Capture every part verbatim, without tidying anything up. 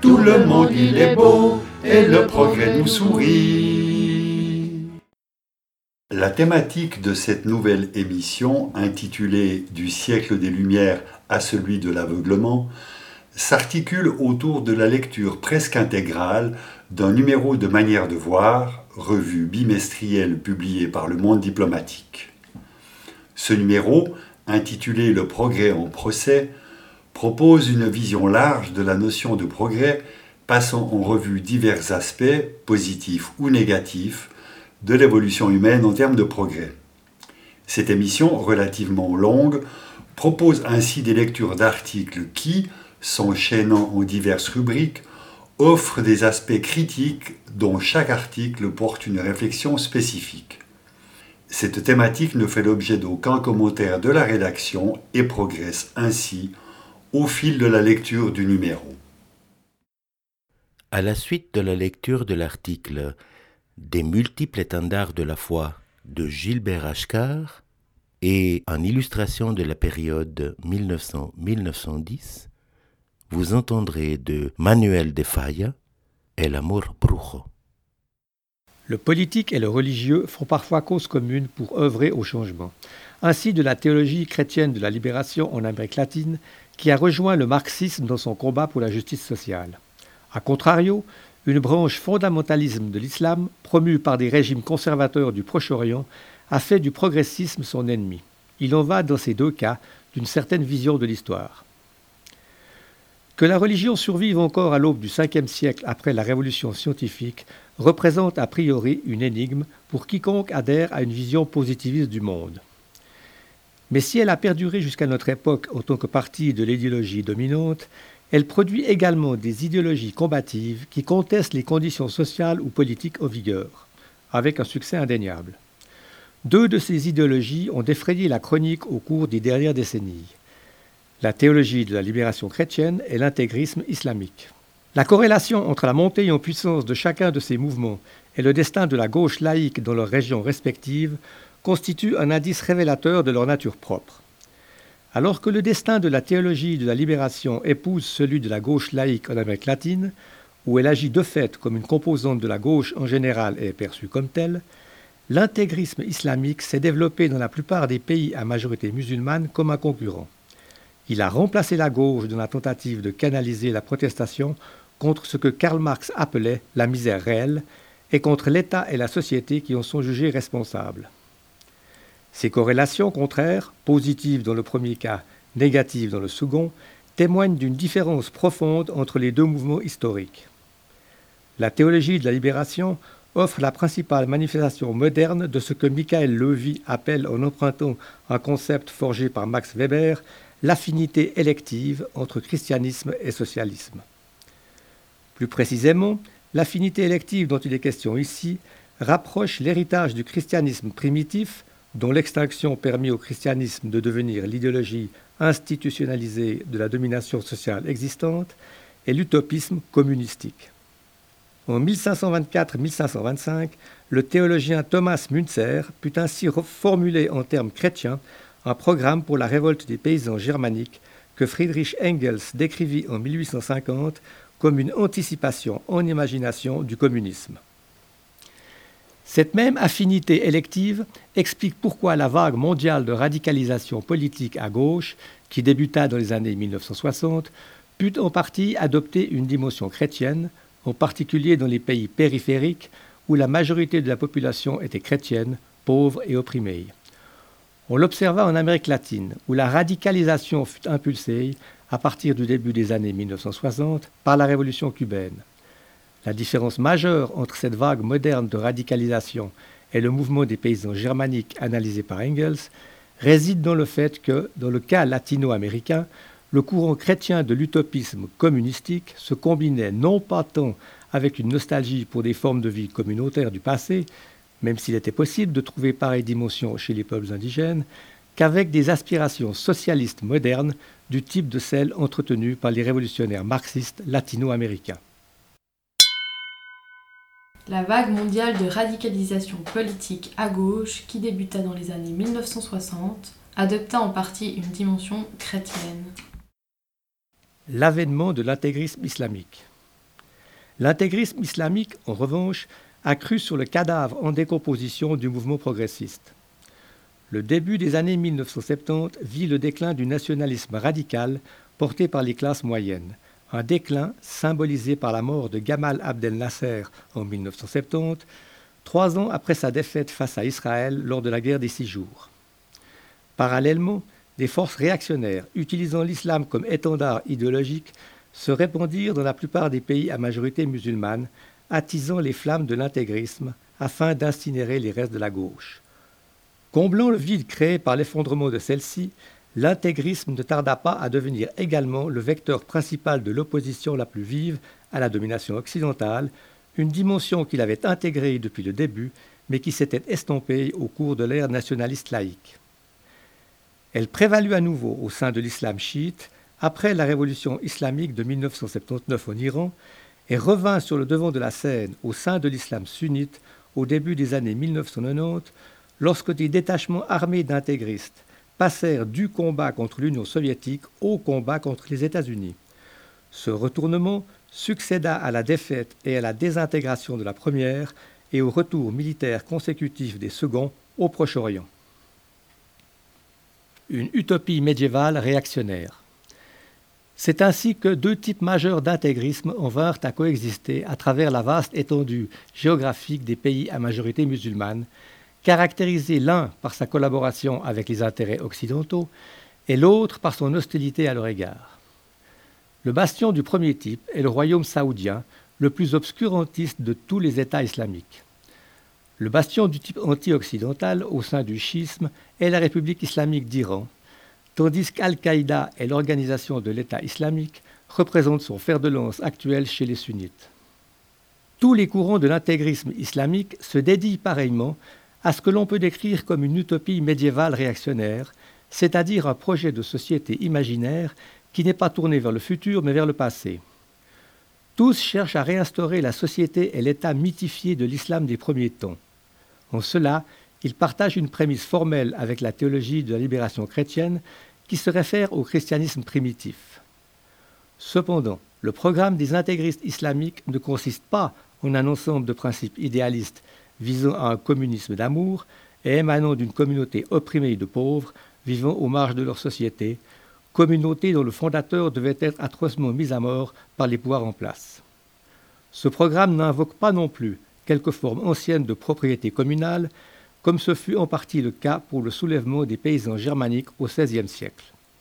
Tout le monde il est beau et le progrès nous sourit. La thématique de cette nouvelle émission, intitulée « Du siècle des Lumières à celui de l'aveuglement », s'articule autour de la lecture presque intégrale d'un numéro de Manière de voir, revue bimestrielle publiée par Le Monde diplomatique. Ce numéro, intitulé « Le progrès en procès », propose une vision large de la notion de progrès, passant en revue divers aspects, positifs ou négatifs, de l'évolution humaine en termes de progrès. Cette émission, relativement longue, propose ainsi des lectures d'articles qui, s'enchaînant en diverses rubriques, offrent des aspects critiques dont chaque article porte une réflexion spécifique. Cette thématique ne fait l'objet d'aucun commentaire de la rédaction et progresse ainsi au fil de la lecture du numéro. À la suite de la lecture de l'article « Des multiples étendards de la foi » de Gilbert Achcar et en illustration de la période mille neuf cents à mille neuf cent dix, vous entendrez de Manuel de Falla El amor brujo. Le politique et le religieux font parfois cause commune pour œuvrer au changement. Ainsi de la théologie chrétienne de la libération en Amérique latine qui a rejoint le marxisme dans son combat pour la justice sociale. A contrario, une branche fondamentalisme de l'islam, promue par des régimes conservateurs du Proche-Orient, a fait du progressisme son ennemi. Il en va, dans ces deux cas, d'une certaine vision de l'histoire. Que la religion survive encore à l'aube du cinquième siècle après la révolution scientifique représente a priori une énigme pour quiconque adhère à une vision positiviste du monde. Mais si elle a perduré jusqu'à notre époque en tant que partie de l'idéologie dominante, elle produit également des idéologies combatives qui contestent les conditions sociales ou politiques en vigueur, avec un succès indéniable. Deux de ces idéologies ont défrayé la chronique au cours des dernières décennies. La théologie de la libération chrétienne et l'intégrisme islamique. La corrélation entre la montée en puissance de chacun de ces mouvements et le destin de la gauche laïque dans leurs régions respectives constitue un indice révélateur de leur nature propre. Alors que le destin de la théologie de la libération épouse celui de la gauche laïque en Amérique latine, où elle agit de fait comme une composante de la gauche en général et est perçue comme telle, l'intégrisme islamique s'est développé dans la plupart des pays à majorité musulmane comme un concurrent. Il a remplacé la gauche dans la tentative de canaliser la protestation contre ce que Karl Marx appelait la misère réelle et contre l'État et la société qui en sont jugés responsables. Ces corrélations contraires, positives dans le premier cas, négatives dans le second, témoignent d'une différence profonde entre les deux mouvements historiques. La théologie de la libération offre la principale manifestation moderne de ce que Michael Levy appelle, en empruntant un concept forgé par Max Weber, l'affinité élective entre christianisme et socialisme. Plus précisément, l'affinité élective dont il est question ici rapproche l'héritage du christianisme primitif, dont l'extinction permit au christianisme de devenir l'idéologie institutionnalisée de la domination sociale existante, et l'utopisme communistique. En mille cinq cent vingt-quatre à mille cinq cent vingt-cinq, le théologien Thomas Müntzer put ainsi reformuler en termes chrétiens un programme pour la révolte des paysans germaniques que Friedrich Engels décrivit en mille huit cent cinquante comme une anticipation en imagination du communisme. Cette même affinité élective explique pourquoi la vague mondiale de radicalisation politique à gauche, qui débuta dans les années mille neuf cent soixante, put en partie adopter une dimension chrétienne, en particulier dans les pays périphériques où la majorité de la population était chrétienne, pauvre et opprimée. On l'observa en Amérique latine, où la radicalisation fut impulsée, à partir du début des années mille neuf cent soixante, par la révolution cubaine. La différence majeure entre cette vague moderne de radicalisation et le mouvement des paysans germaniques analysé par Engels réside dans le fait que, dans le cas latino-américain, le courant chrétien de l'utopisme communistique se combinait non pas tant avec une nostalgie pour des formes de vie communautaires du passé, même s'il était possible de trouver pareille dimension chez les peuples indigènes, qu'avec des aspirations socialistes modernes du type de celles entretenues par les révolutionnaires marxistes latino-américains. La vague mondiale de radicalisation politique à gauche, qui débuta dans les années mille neuf cent soixante, adopta en partie une dimension chrétienne. L'avènement de l'intégrisme islamique. L'intégrisme islamique, en revanche, a cru sur le cadavre en décomposition du mouvement progressiste. Le début des années mille neuf cent soixante-dix vit le déclin du nationalisme radical porté par les classes moyennes, un déclin symbolisé par la mort de Gamal Abdel Nasser en mille neuf cent soixante-dix, trois ans après sa défaite face à Israël lors de la guerre des Six Jours. Parallèlement, des forces réactionnaires utilisant l'islam comme étendard idéologique se répandirent dans la plupart des pays à majorité musulmane, attisant les flammes de l'intégrisme afin d'incinérer les restes de la gauche. Comblant le vide créé par l'effondrement de celle-ci, l'intégrisme ne tarda pas à devenir également le vecteur principal de l'opposition la plus vive à la domination occidentale, une dimension qu'il avait intégrée depuis le début, mais qui s'était estompée au cours de l'ère nationaliste laïque. Elle prévalut à nouveau au sein de l'islam chiite après la révolution islamique de mille neuf cent soixante-dix-neuf en Iran et revint sur le devant de la scène au sein de l'islam sunnite au début des années mille neuf cent quatre-vingt-dix, lorsque des détachements armés d'intégristes passèrent du combat contre l'Union soviétique au combat contre les États-Unis. Ce retournement succéda à la défaite et à la désintégration de la première et au retour militaire consécutif des seconds au Proche-Orient. Une utopie médiévale réactionnaire. C'est ainsi que deux types majeurs d'intégrisme en vinrent à coexister à travers la vaste étendue géographique des pays à majorité musulmane, caractérisé l'un par sa collaboration avec les intérêts occidentaux et l'autre par son hostilité à leur égard. Le bastion du premier type est le royaume saoudien, le plus obscurantiste de tous les États islamiques. Le bastion du type anti-occidental au sein du chiisme est la République islamique d'Iran, tandis qu'Al-Qaïda et l'organisation de l'État islamique représentent son fer de lance actuel chez les sunnites. Tous les courants de l'intégrisme islamique se dédient pareillement à ce que l'on peut décrire comme une utopie médiévale réactionnaire, c'est-à-dire un projet de société imaginaire qui n'est pas tourné vers le futur mais vers le passé. Tous cherchent à réinstaurer la société et l'État mythifié de l'islam des premiers temps. En cela, ils partagent une prémisse formelle avec la théologie de la libération chrétienne qui se réfère au christianisme primitif. Cependant, le programme des intégristes islamiques ne consiste pas en un ensemble de principes idéalistes visant à un communisme d'amour et émanant d'une communauté opprimée et de pauvres vivant aux marges de leur société, communauté dont le fondateur devait être atrocement mis à mort par les pouvoirs en place. Ce programme n'invoque pas non plus quelques formes anciennes de propriété communale, comme ce fut en partie le cas pour le soulèvement des paysans germaniques au seizième siècle.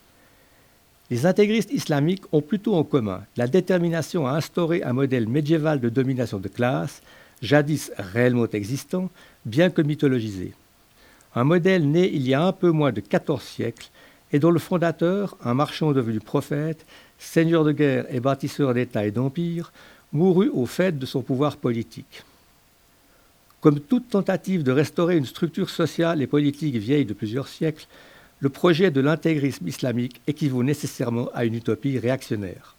Les intégristes islamiques ont plutôt en commun la détermination à instaurer un modèle médiéval de domination de classe, jadis réellement existant, bien que mythologisé. Un modèle né il y a un peu moins de quatorze siècles et dont le fondateur, un marchand devenu prophète, seigneur de guerre et bâtisseur d'États et d'empires, mourut au faîte de son pouvoir politique. Comme toute tentative de restaurer une structure sociale et politique vieille de plusieurs siècles, le projet de l'intégrisme islamique équivaut nécessairement à une utopie réactionnaire.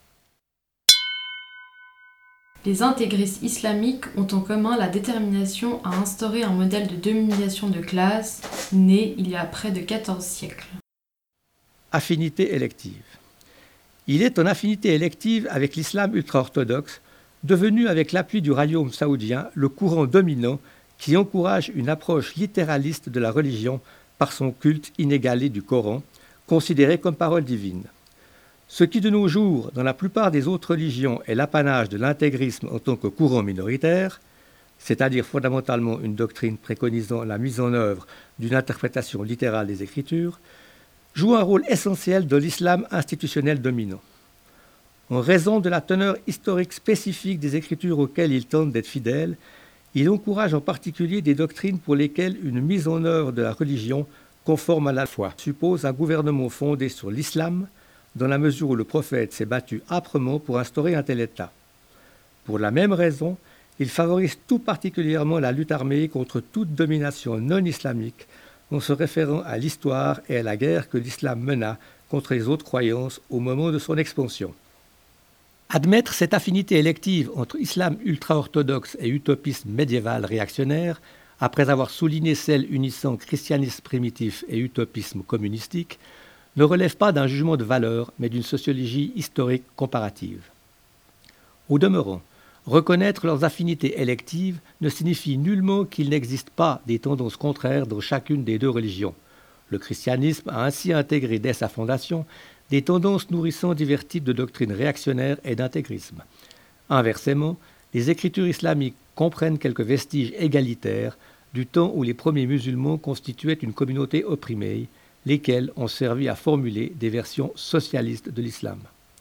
Les intégristes islamiques ont en commun la détermination à instaurer un modèle de domination de classe né il y a près de quatorze siècles. Affinité élective. Il est en affinité élective avec l'islam ultra-orthodoxe, devenu avec l'appui du royaume saoudien le courant dominant qui encourage une approche littéraliste de la religion par son culte inégalé du Coran, considéré comme parole divine. Ce qui de nos jours, dans la plupart des autres religions, est l'apanage de l'intégrisme en tant que courant minoritaire, c'est-à-dire fondamentalement une doctrine préconisant la mise en œuvre d'une interprétation littérale des Écritures, joue un rôle essentiel dans l'islam institutionnel dominant. En raison de la teneur historique spécifique des Écritures auxquelles il tente d'être fidèle, il encourage en particulier des doctrines pour lesquelles une mise en œuvre de la religion conforme à la foi suppose un gouvernement fondé sur l'islam, dans la mesure où le prophète s'est battu âprement pour instaurer un tel État. Pour la même raison, il favorise tout particulièrement la lutte armée contre toute domination non islamique, en se référant à l'histoire et à la guerre que l'islam mena contre les autres croyances au moment de son expansion. Admettre cette affinité élective entre islam ultra-orthodoxe et utopisme médiéval réactionnaire, après avoir souligné celle unissant christianisme primitif et utopisme communistique, ne relève pas d'un jugement de valeur, mais d'une sociologie historique comparative. Au demeurant, Reconnaître leurs affinités électives ne signifie nullement qu'il n'existe pas des tendances contraires dans chacune des deux religions. Le christianisme a ainsi intégré dès sa fondation des tendances nourrissant divers types de doctrines réactionnaires et d'intégrisme. Inversement, les écritures islamiques comprennent quelques vestiges égalitaires du temps où les premiers musulmans constituaient une communauté opprimée, lesquels ont servi à formuler des versions socialistes de l'islam.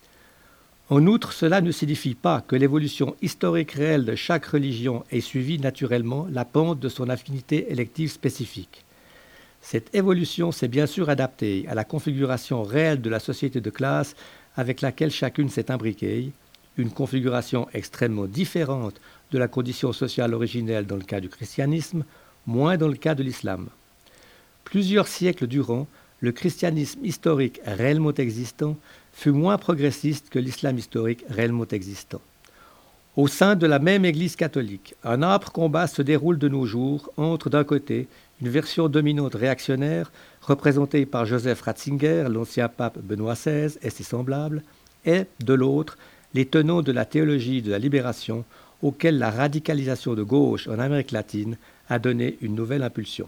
En outre, cela ne signifie pas que l'évolution historique réelle de chaque religion ait suivi naturellement la pente de son affinité élective spécifique. Cette évolution s'est bien sûr adaptée à la configuration réelle de la société de classe avec laquelle chacune s'est imbriquée, une configuration extrêmement différente de la condition sociale originelle dans le cas du christianisme, moins dans le cas de l'islam. Plusieurs siècles durant, le christianisme historique réellement existant fut moins progressiste que l'islam historique réellement existant. Au sein de la même Église catholique, un âpre combat se déroule de nos jours entre, d'un côté, une version dominante réactionnaire, représentée par Joseph Ratzinger, l'ancien pape Benoît seize et ses semblables, et, de l'autre, les tenants de la théologie de la libération, auxquels la radicalisation de gauche en Amérique latine a donné une nouvelle impulsion.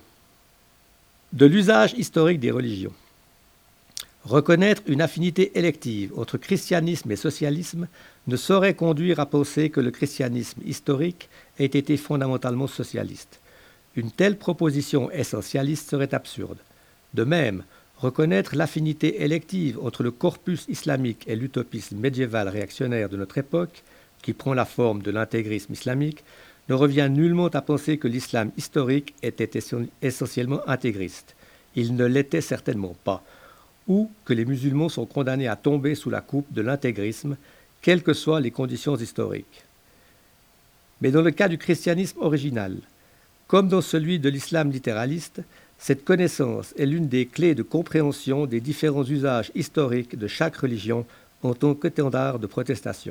De l'usage historique des religions. Reconnaître une affinité élective entre christianisme et socialisme ne saurait conduire à penser que le christianisme historique ait été fondamentalement socialiste. Une telle proposition essentialiste serait absurde. De même, reconnaître l'affinité élective entre le corpus islamique et l'utopisme médiéval réactionnaire de notre époque, qui prend la forme de l'intégrisme islamique, ne revient nullement à penser que l'islam historique était essentiellement intégriste. Il ne l'était certainement pas, ou que les musulmans sont condamnés à tomber sous la coupe de l'intégrisme, quelles que soient les conditions historiques. Mais dans le cas du christianisme original, comme dans celui de l'islam littéraliste, cette connaissance est l'une des clés de compréhension des différents usages historiques de chaque religion en tant qu'étendard de protestation.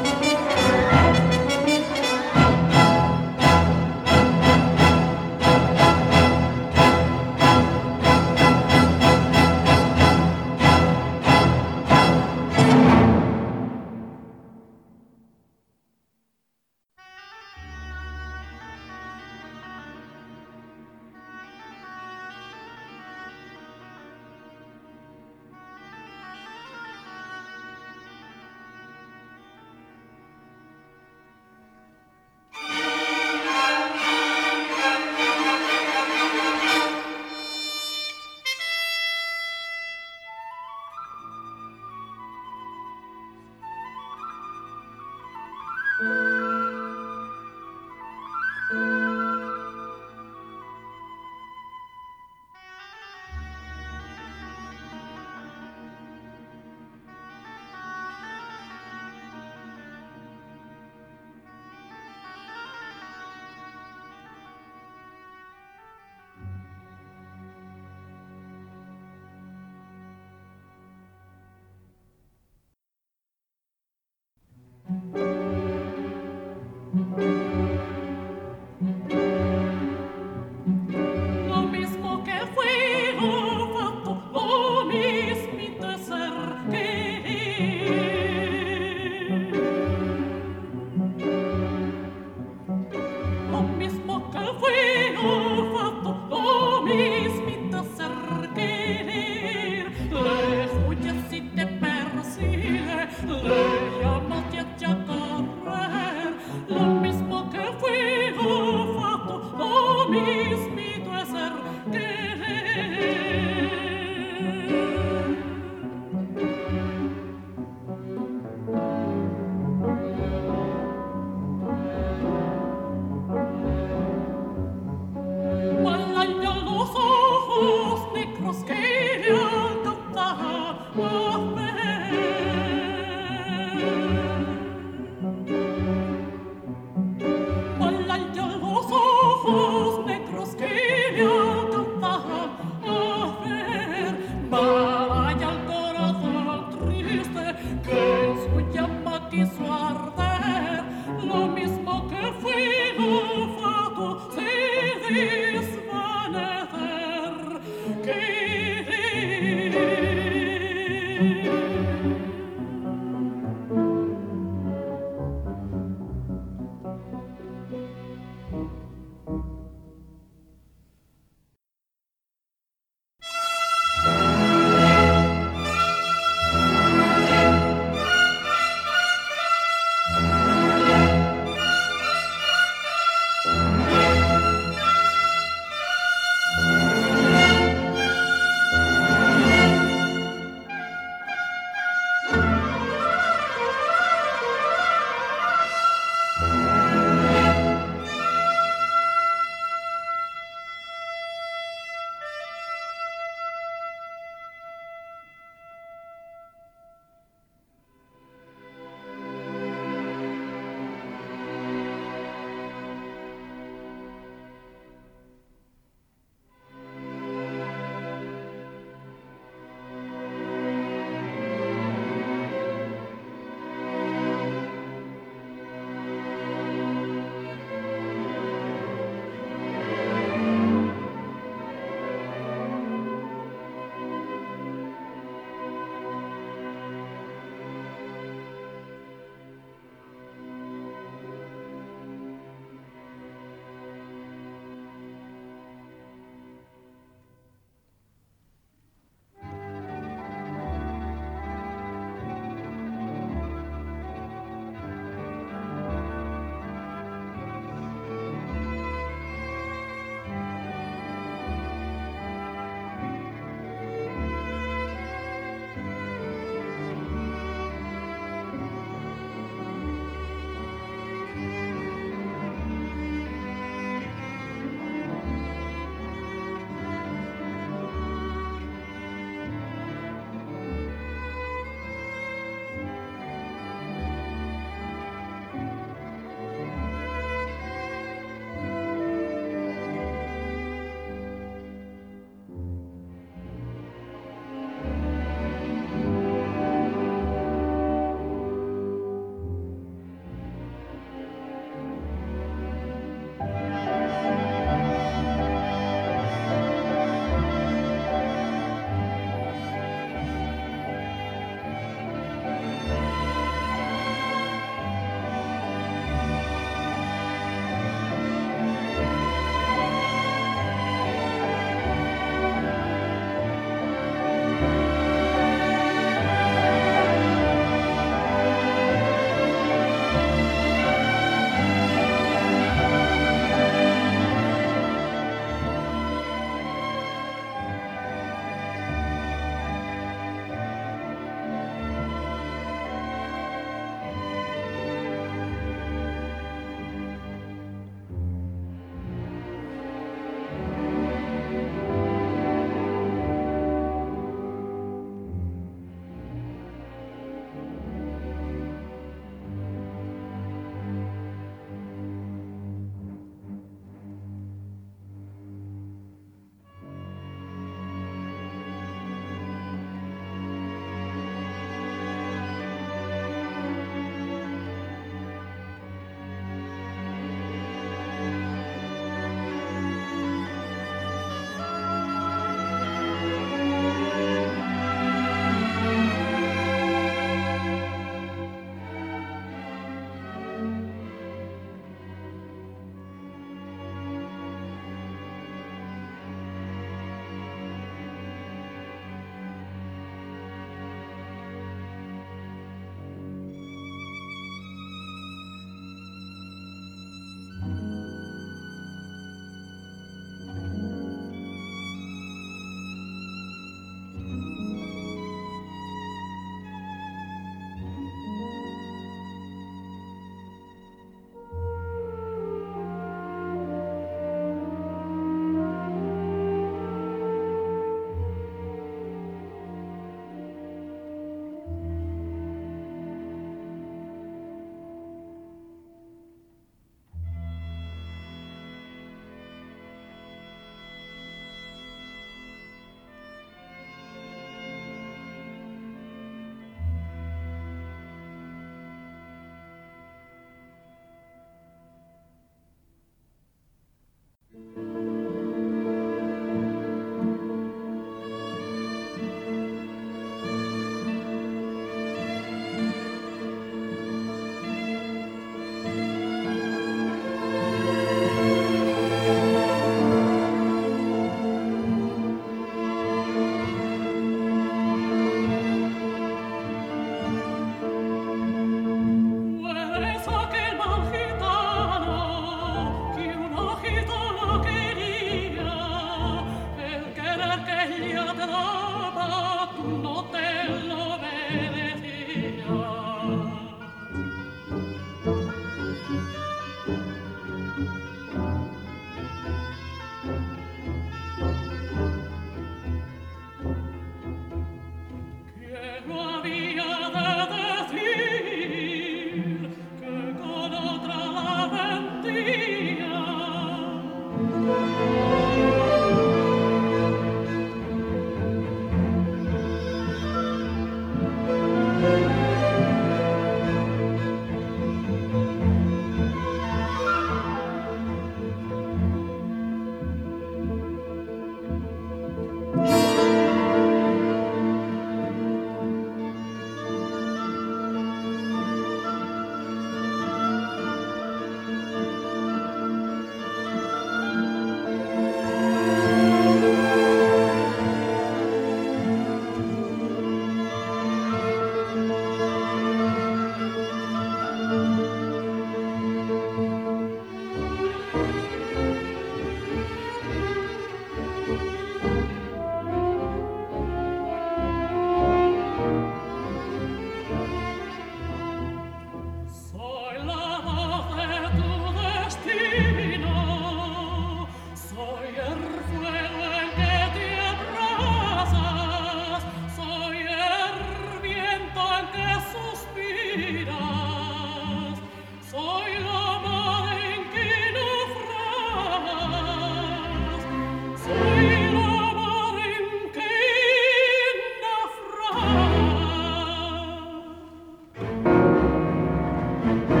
Thank you.